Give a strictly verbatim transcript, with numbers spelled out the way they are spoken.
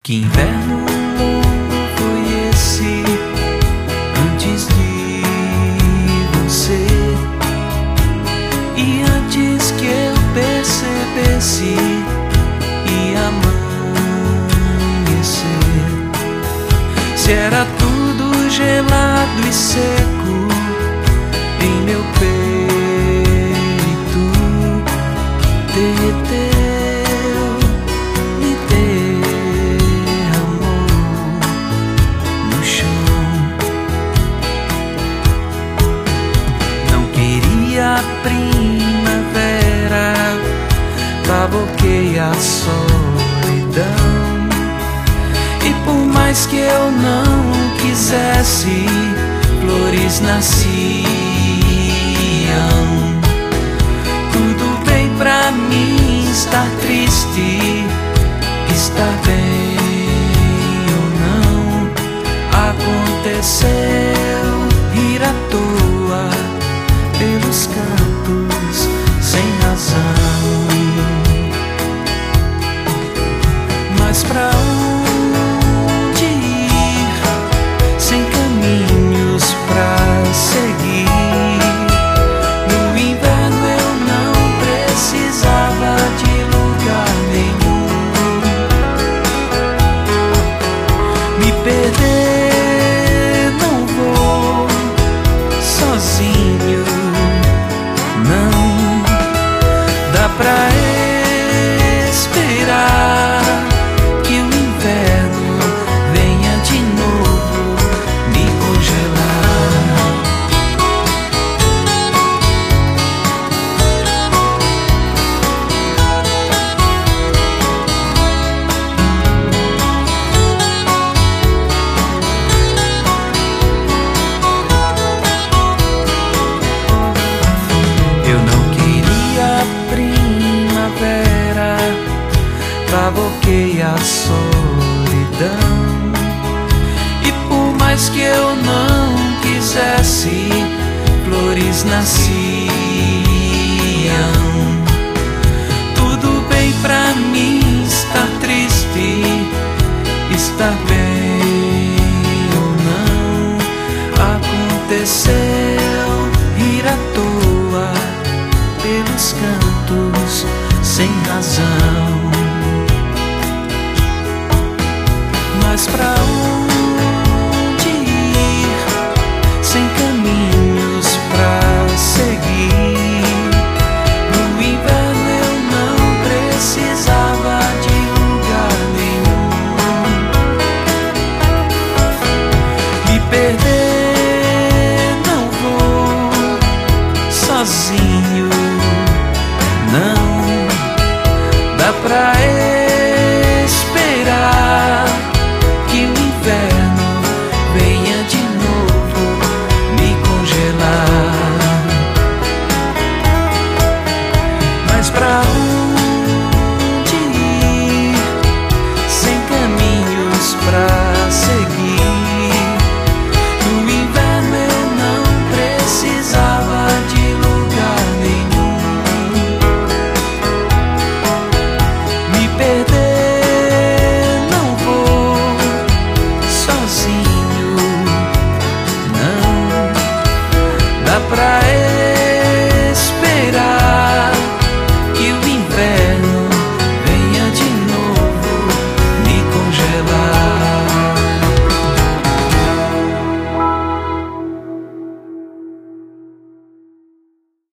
Que inverno foi esse antes de você? E antes que eu percebesse e amanhecer, se era tudo gelado e seco em meu peito, derreteu e derramou no chão. Não queria a primavera, cavoquei a solidão. E por mais que eu não quisesse, flores nasciam. Tudo bem pra mim estar triste, estar bem ou não. Aconteceu rir à toa pelos cantos sem razão. Mas pra onde ir, sem caminhos pra seguir? No inverno eu não precisava de lugar nenhum. Me perder não vou sozinho, não. Dá pra esperar que o inverno venha de novo me congelar. Eu não queria a primavera, cavoquei a solidão. E por mais que eu não quisesse, flores nasciam. Tudo bem pra mim estar triste, estar bem ou não. Aconteceu rir à toa pelos cantos sem razão. Mas pra